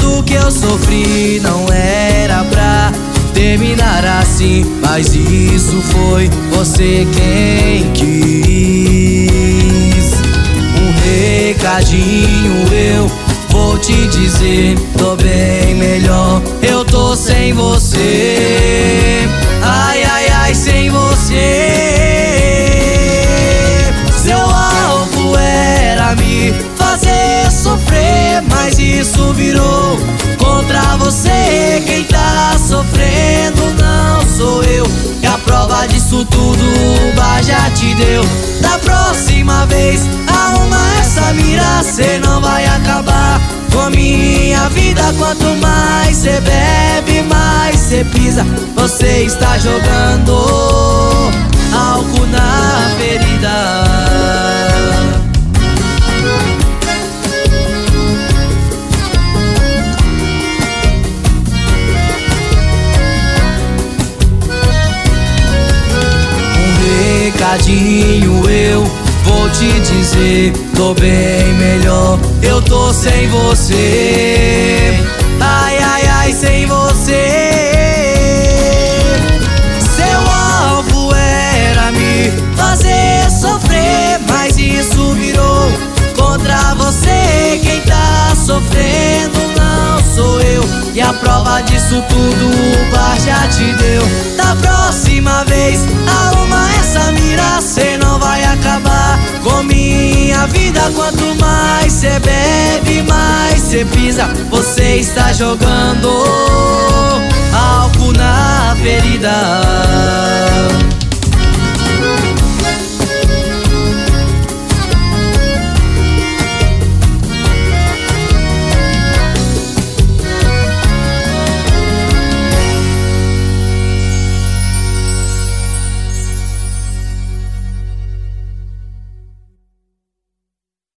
Tudo que eu sofri não era pra terminar assim, mas isso foi você quem quis. Um recadinho eu vou te dizer, tô bem melhor, eu tô sem você. Ai, ai, ai, sem você. Seu alvo era me fazer sofrer, mas isso virou contra você. Quem tá sofrendo não sou eu, e a prova disso tudo o bar já te deu. Da próxima vez arruma essa mira, cê não vai acabar com a minha vida. Quanto mais cê bebe, mais cê pisa, você está jogando álcool na ferida. Recadinho eu vou te dizer, tô bem melhor, eu tô sem você. Ai, ai, ai, sem você. Seu alvo era me fazer sofrer, mas isso virou contra você. Quem tá sofrendo não sou eu, e a prova disso tudo o bar já te deu. Da próxima vez arruma essa mira, cê não vai acabar com minha vida. Quanto mais cê bebe, mais cê pisa, você está jogando álcool na ferida.